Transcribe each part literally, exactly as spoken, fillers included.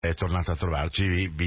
È tornata a trovarci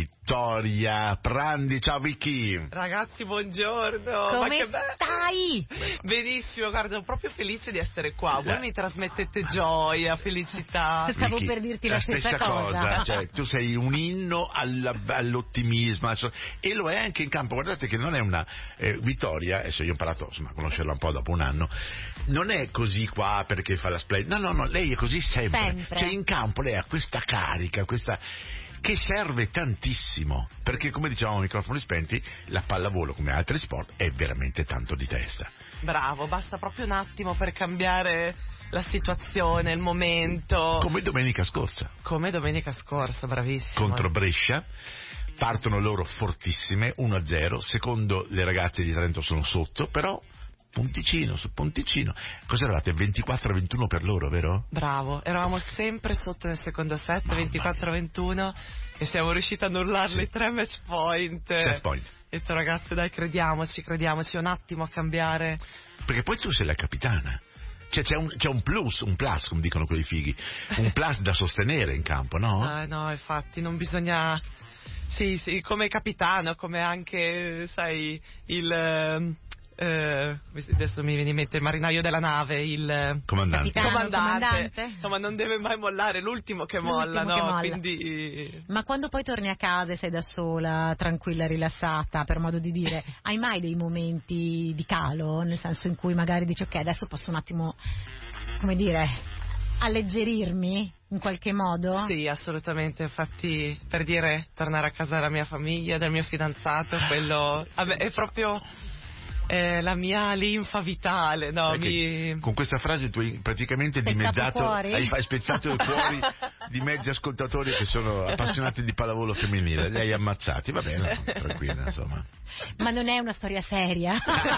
Vittoria Prandi. Ciao Vicky. Ragazzi, buongiorno. Come Ma che stai? Benissimo, guarda, sono proprio felice di essere qua. Voi Eh. mi trasmettete gioia, felicità. Stavo Vicky, per dirti la stessa cosa, cosa. Cioè, tu sei un inno alla- all'ottimismo adesso, e lo è anche in campo. Guardate che non è una eh, Vittoria, adesso io ho imparato insomma, a conoscerla un po' dopo un anno, non è così qua perché fa la splendida, no no no, lei è così sempre, Sempre. Cioè in campo lei ha questa carica, questa che serve tantissimo, perché come dicevamo a microfoni spenti, la pallavolo come altri sport è veramente tanto di testa. Bravo, basta proprio un attimo per cambiare la situazione, il momento. Come domenica scorsa Come domenica scorsa, bravissimo. contro Brescia. Partono loro fortissime, uno a zero, secondo le ragazze di Trento sono sotto, però punticino su punticino. Cosa eravate? ventiquattro a ventuno per loro, vero? Bravo, eravamo sempre sotto nel secondo set, Mamma ventiquattro a ventuno, e siamo riusciti a annullarli Sì. tre match point. Set point. E ho detto, ragazzi, dai, crediamoci, crediamoci, un attimo a cambiare. Perché poi tu sei la capitana. Cioè c'è un, c'è un plus, un plus, come dicono quelli fighi, un plus da sostenere in campo, no? Ah, no, infatti, non bisogna... Sì, sì, come capitano, come anche, sai, il... ehm, eh, adesso mi viene in mente il marinaio della nave, il... Comandante. Capitano. comandante. comandante. Insomma, non deve mai mollare, l'ultimo che L'ultimo molla, no? che molla. Quindi... Ma quando poi torni a casa e sei da sola, tranquilla, rilassata, per modo di dire, hai mai dei momenti di calo? Nel senso in cui magari dici, ok, adesso posso un attimo, come dire, alleggerirmi in qualche modo? Sì, assolutamente, infatti per dire tornare a casa della mia famiglia, del mio fidanzato, quello vabbè, è proprio eh, la mia linfa vitale, no? Sai che Mi... con questa frase tu hai praticamente Spezzato dimezzato, cuori? hai, hai spezzato i cuori di mezzi ascoltatori che sono appassionati di pallavolo femminile, li hai ammazzati, va bene, tranquilla insomma. Ma non è una storia seria?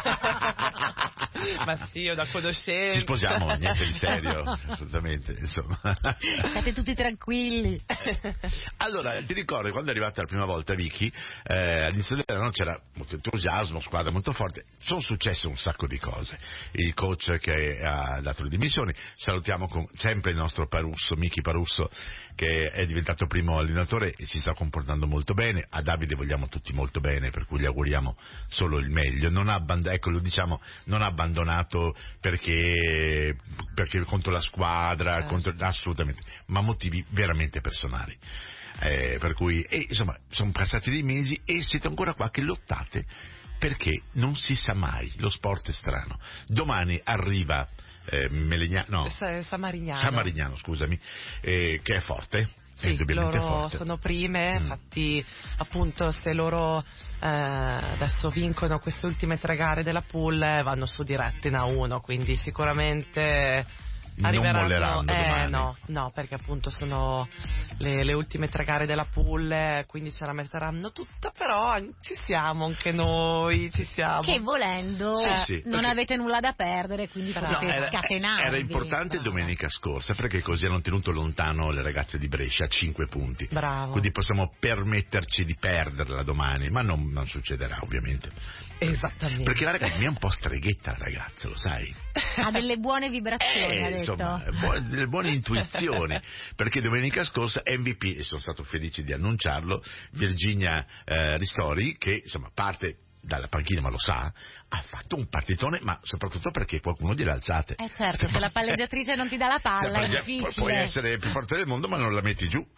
Ma sì, io da conoscenza. Ci sposiamo, niente di serio, assolutamente, insomma. State tutti tranquilli. Allora, ti ricordi quando è arrivata la prima volta Vicky, eh, all'inizio dell'anno c'era molto entusiasmo, squadra molto forte, sono successe un sacco di cose. Il coach che ha dato le dimissioni, salutiamo con, sempre il nostro Parusso, Miki Parusso, che è diventato primo allenatore e si sta comportando molto bene. A Davide vogliamo tutti molto bene, per cui gli auguriamo solo il meglio. Non ha abbandonato, ecco, lo diciamo, non ha abbandonato perché, perché contro la squadra, Certo. contro, assolutamente, ma motivi veramente personali. Eh, per cui, e, insomma, sono passati dei mesi e siete ancora qua che lottate, perché non si sa mai, lo sport è strano. Domani arriva eh, Melegna, no, Sa- San Marignano. San Marignano, scusami, eh, che è forte, è Sì, indubbiamente loro forte. sono prime, Mm. infatti appunto se loro eh, adesso vincono queste ultime tre gare della pool eh, vanno su diretti in A uno, quindi sicuramente Non arriveranno. molleranno eh, domani. no, no, perché appunto sono le, le ultime tre gare della pool, eh, quindi ce la metteranno tutta, però ci siamo anche noi, ci siamo. Che volendo Sì, sì, non perché- avete nulla da perdere, quindi No, potete era, scatenarvi. era importante Brava. domenica scorsa, perché così hanno tenuto lontano le ragazze di Brescia a cinque punti. Bravo. Quindi possiamo permetterci di perderla domani, ma non, non succederà ovviamente. Esattamente. Perché la ragazza mi è un po' streghetta, la ragazza, lo sai? Ha delle buone vibrazioni, Eh, ha detto. insomma, buone, delle buone intuizioni, perché domenica scorsa M V P, e sono stato felice di annunciarlo, Virginia eh, Ristori, che insomma parte dalla panchina ma lo sa, ha fatto un partitone, ma soprattutto perché qualcuno gliele alzate. Eh certo, se la palleggiatrice non ti dà la palla è Se- difficile. Puoi essere più forte del mondo ma non la metti giù.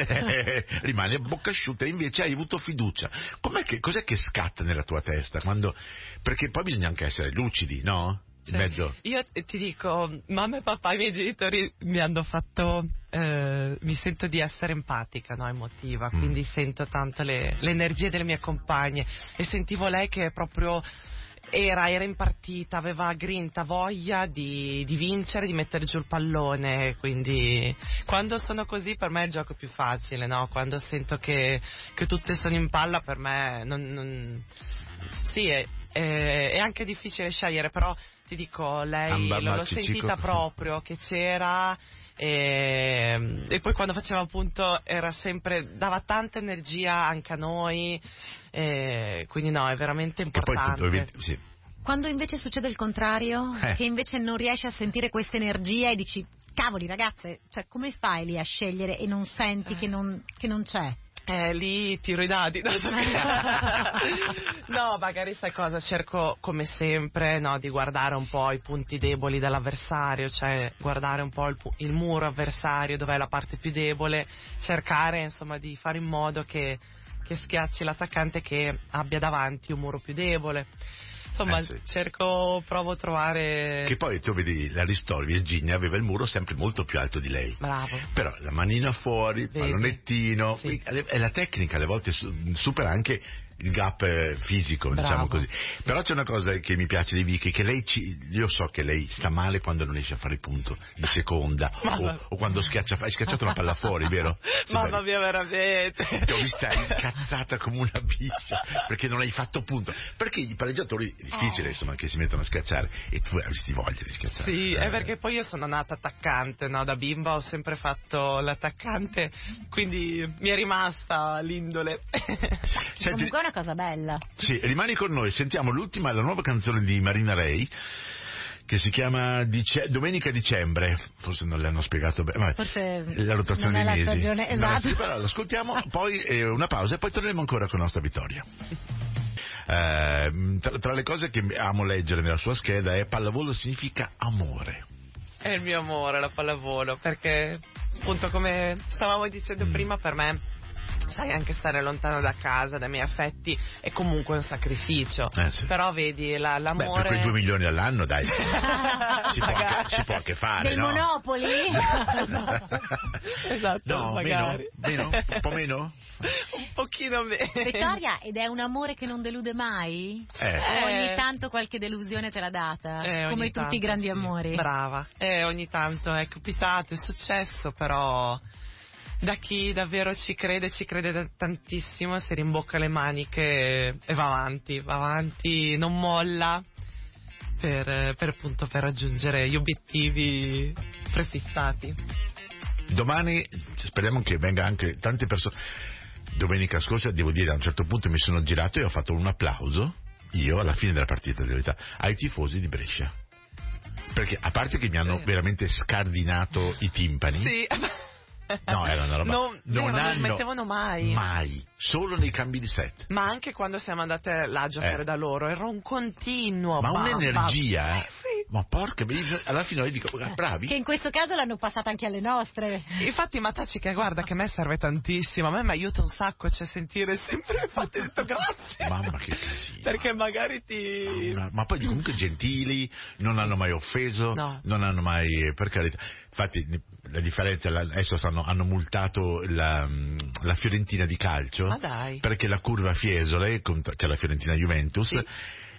Rimani a bocca asciutta, e invece hai avuto fiducia. Com'è che, cos'è che scatta nella tua testa? Quando, perché poi bisogna anche essere lucidi, no? In Cioè, mezzo. io ti dico, mamma e papà, i miei genitori mi hanno fatto, eh, mi sento di essere empatica, no, emotiva, Mm. quindi sento tanto le, le energie delle mie compagne, e sentivo lei che proprio era, era in partita, aveva grinta, voglia di, di vincere, di mettere giù il pallone, quindi quando sono così per me è il gioco più facile, no? Quando sento che, che tutte sono in palla, per me non, non... sì, è, è, è anche difficile scegliere, però ti dico, lei Amba, l'ho, l'ho Macci, sentita Cico. proprio che c'era, e, e poi quando faceva appunto era sempre, dava tanta energia anche a noi, e quindi no, è veramente Che poi importante. tu dovevi- sì. Quando invece succede il contrario, Eh. che invece non riesci a sentire questa energia e dici cavoli ragazze, cioè come fai lì a scegliere e non senti eh. che, non, che non c'è? Eh, lì tiro i dadi. No, no, magari sai cosa? Cerco come sempre, no, di guardare un po' i punti deboli dell'avversario, cioè guardare un po' il, il muro avversario, dov'è la parte più debole, cercare insomma di fare in modo che, che schiacci l'attaccante che abbia davanti un muro più debole. Insomma, eh sì. cerco, provo a trovare... Che poi tu vedi la Ristori, Virginia aveva il muro sempre molto più alto di lei. Bravo. Però la manina fuori, il pallonettino, sì. e la tecnica alle volte supera anche il gap fisico, Bravo. diciamo così. Però c'è una cosa che mi piace di Vicky, che lei ci, io so che lei sta male quando non riesce a fare il punto di seconda o, o quando schiaccia, hai schiacciato una palla fuori, vero? Mamma mia, veramente. Ti ho vista incazzata come una biscia perché non hai fatto punto, perché i pareggiatori è difficile eh. insomma che si mettono a schiacciare e tu avresti voglia di schiacciare. Sì, eh. è perché poi io sono nata attaccante, no? Da bimba ho sempre fatto l'attaccante, quindi mi è rimasta l'indole. Senti, comunque è una cosa bella. Sì, rimani con noi, sentiamo l'ultima, la nuova canzone di Marina Rey che si chiama Dice- Domenica Dicembre, forse non le hanno spiegato bene, vabbè, forse la rotazione dei mesi. Stagione, esatto. No, però l'ascoltiamo, poi eh, una pausa e poi torneremo ancora con la nostra Vittoria. Eh, tra, tra le cose che amo leggere nella sua scheda è pallavolo significa amore. È il mio amore la pallavolo, perché appunto come stavamo dicendo mm. prima, per me sai, anche stare lontano da casa, dai miei affetti è comunque un sacrificio, eh sì. però vedi la, l'amore. Beh, per quei due milioni all'anno dai si, può anche, si può anche fare, dei no? Monopoli. Esatto, no, magari meno, meno, un po' meno, un pochino meno. Vittoria, ed è un amore che non delude mai? Eh. O ogni tanto qualche delusione te l'ha data? Eh, come tutti tanto, i grandi sì. amori. Brava. Eh, ogni tanto è capitato, è successo, però da chi davvero ci crede, ci crede tantissimo, si rimbocca le maniche e va avanti, va avanti, non molla per, per appunto per raggiungere gli obiettivi prefissati. Domani speriamo che venga anche tante persone. Domenica scorsa, devo dire, a un certo punto mi sono girato e ho fatto un applauso, io alla fine della partita, di verità, ai tifosi di Brescia. Perché a parte che mi hanno veramente scardinato i timpani. Sì. No, era una roba. Non, non, non hanno smettevano mai. Mai. Solo nei cambi di set. Ma anche quando siamo andate là a giocare eh. da loro, era un continuo. Ma bam, un'energia. Bam. Sì. Ma porca, alla fine io dico, bravi. Che in questo caso l'hanno passata anche alle nostre. Infatti Matacci, che guarda che a me serve tantissimo, a me mi aiuta un sacco, cioè sentire sempre, infatti ho detto grazie. Mamma che casino. Perché magari ti... Ma, ma poi comunque gentili, non hanno mai offeso, no. non hanno mai, per carità. Infatti la differenza, adesso stanno, hanno multato la, la Fiorentina di calcio. Ma dai. Perché la curva Fiesole, che è la Fiorentina Juventus, sì.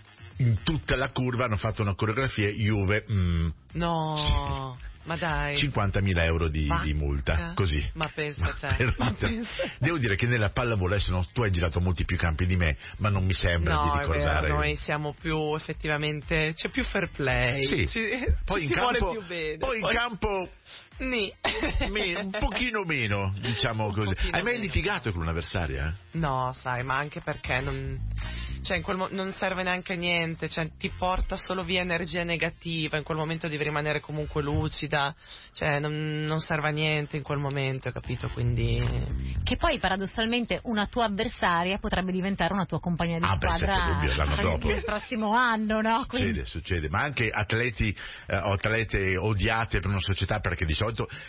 in tutta la curva hanno fatto una coreografia Juve. Mm, no, sì. Ma dai. cinquantamila euro di, di multa, così. Ma pensa te. Ma pensa. Devo dire che nella pallavolo, adesso non, tu hai girato molti più campi di me, ma non mi sembra no, di ricordare. Vero, noi siamo più effettivamente, c'è più fair play. Sì. Ci, poi ci in si campo, vuole più bene. Poi, poi in campo Nì. Me, un pochino meno, diciamo un così. Hai mai meno. litigato con un'avversaria? No, sai, ma anche perché non, cioè in quel mo- non serve neanche a niente, cioè ti porta solo via energia negativa, in quel momento devi rimanere comunque lucida, cioè non, non serve a niente in quel momento, capito? Quindi che poi paradossalmente una tua avversaria potrebbe diventare una tua compagna di ah, squadra beh, certo, dubbio, l'anno dopo. il prossimo anno, no? Quindi... Succede, succede, ma anche atleti eh, o atlete odiate per una società, perché di solito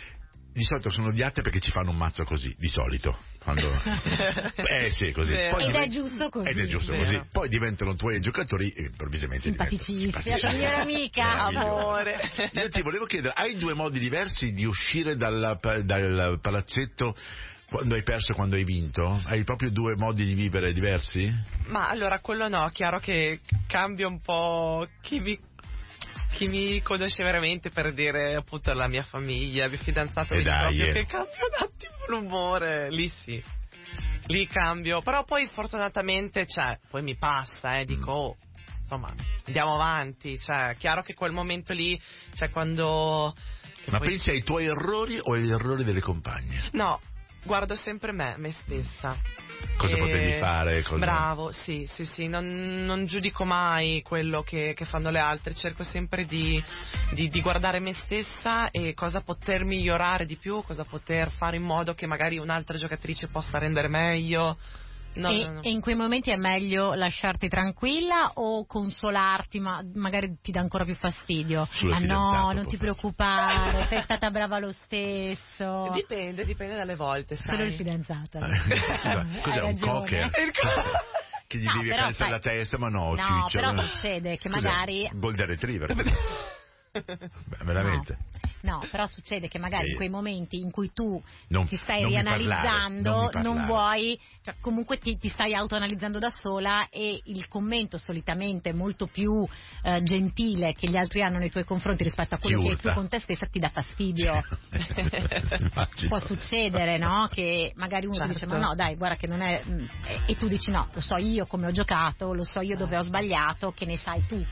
di solito sono odiate perché ci fanno un mazzo così, di solito. Quando... eh sì, così. Poi ed divent... è giusto così. Ed è giusto Vero. così. Poi diventano tuoi giocatori e improvvisamente simpaticissimi. La mia amica, amore. Io ti volevo chiedere, hai due modi diversi di uscire dal, dal palazzetto quando hai perso e quando hai vinto? Hai proprio due modi di vivere diversi? Ma allora quello no, chiaro che cambia un po' chi mi chi mi conosce veramente, per dire appunto la mia famiglia, il mio fidanzato, mi dai, proprio eh. che cambia un attimo l'umore, lì sì, lì cambio, però poi fortunatamente cioè, poi mi passa, eh, dico oh, insomma andiamo avanti, cioè chiaro che quel momento lì, cioè quando... Ma poi... pensi ai tuoi errori o agli errori delle compagne? No, Guardo sempre me, me stessa. Cosa E- potevi fare? Cosa... Bravo, sì, sì, sì, non, non giudico mai quello che, che fanno le altre, cerco sempre di, di, di guardare me stessa e cosa poter migliorare di più, cosa poter fare in modo che magari un'altra giocatrice possa rendere meglio. No, e, no, no. e in quei momenti è meglio lasciarti tranquilla o consolarti, ma magari ti dà ancora più fastidio? Sulla Ah no, fidanzata, non può ti fare. preoccupare, sei stata brava lo stesso. Dipende, dipende dalle volte, sai. Solo il fidanzato. Eh, scusa, Hai cos'è un ragione. cocker? Che gli No, devi però carezzare sai- la testa, ma no, No, ciccio. però succede che Cos'è? magari- Golden Retriever. Beh, veramente. No, no, però succede che magari Sì. in quei momenti in cui tu Non- ti stai non mi parlare, rianalizzando, non mi non, parlare. vuoi, cioè comunque ti, ti stai autoanalizzando da sola e il commento solitamente molto più eh, gentile che gli altri hanno nei tuoi confronti rispetto a quello Ti che hai urta. tu con te stessa ti dà fastidio. Immagino. Può succedere, no? Che magari uno ti dice Certo. ma no dai guarda che non è mm, e, e tu dici no, lo so io come ho giocato, lo so io dove ho sbagliato, che ne sai tu.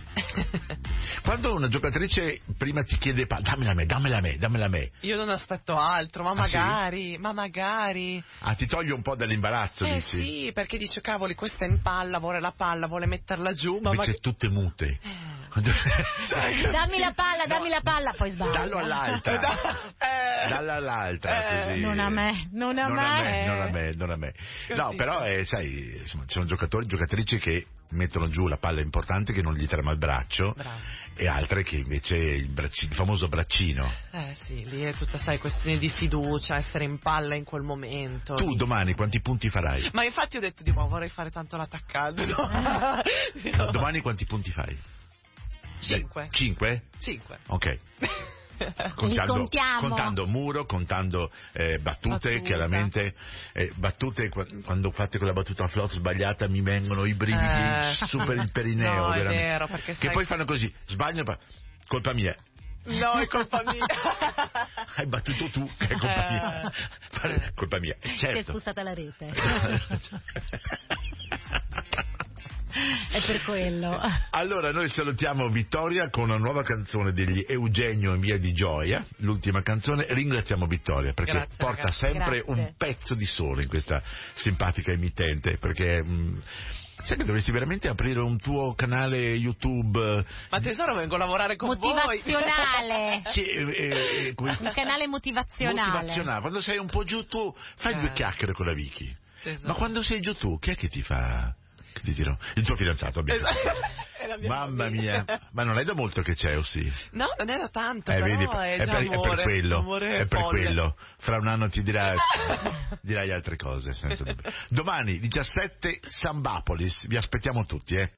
Quando una giocatrice prima ti chiede pa- dammela a me, dammela a me, dammela a me, Io non aspetto altro, ma Ah, sì? magari, ma magari. ah, ti toglie un po' dall'imbarazzo, Eh dici? sì, perché dice cavoli, questa è in palla, vuole la palla, vuole metterla giù, ma Invece magari... tutte mute. Quando- Dammi la palla, No, dammi la palla, poi sbagli. Dallo all'altra. Eh. Dalla all'altra, Eh. così. Non a me, non a non me. a me, non a me, non a me. No, Capito. però, eh, sai, insomma, ci sono giocatori, giocatrici che mettono giù la palla importante che non gli trema il braccio Bravo. e altre che invece il, bracci- il famoso braccino. Eh sì, lì è tutta, sai, questione di fiducia, essere in palla in quel momento. Tu domani quanti punti farai? Ma infatti ho detto di wow, vorrei fare tanto l'attaccante. No. No, domani quanti punti fai? Cinque. Cinque? Cinque. Ok. Li contiamo. contando muro, contando eh, battute, Battuta. chiaramente eh, battute, qua- quando fate quella battuta a flot sbagliata mi vengono i brividi Eh. su per il perineo, No, è veramente. vero, perché che sai- poi fanno così, sbagliano, pa- colpa mia. No, è colpa mia. Hai battuto tu, che è colpa Eh. mia. Eh. Colpa mia, Ti è certo. spostata la rete. È per quello. Allora noi salutiamo Vittoria con una nuova canzone degli Eugenio in Via di Gioia, l'ultima canzone. Ringraziamo Vittoria perché Grazie, porta ragazzi. sempre Grazie. un pezzo di sole in questa simpatica emittente, perché mh, sai che dovresti veramente aprire un tuo canale YouTube. Ma tesoro, vengo a lavorare con voi. Motivazionale. Sì, eh, eh, come- Un canale motivazionale. motivazionale. Quando sei un po' giù tu fai Eh. due chiacchiere con la Vicky. Tesoro. Ma quando sei giù tu, chi è che ti fa? Che ti dirò? Il tuo fidanzato, abbiamo Esatto. detto. È la mia Mamma famiglia. mia, ma non è da molto che c'è, o sì? No, non era tanto, Eh, però vedi, è è, già per, è amore, per quello, amore è per folle. quello. Fra un anno ti dirà, dirai altre cose. Senza dubbio. Domani diciassette Sambapolis, vi aspettiamo tutti, eh.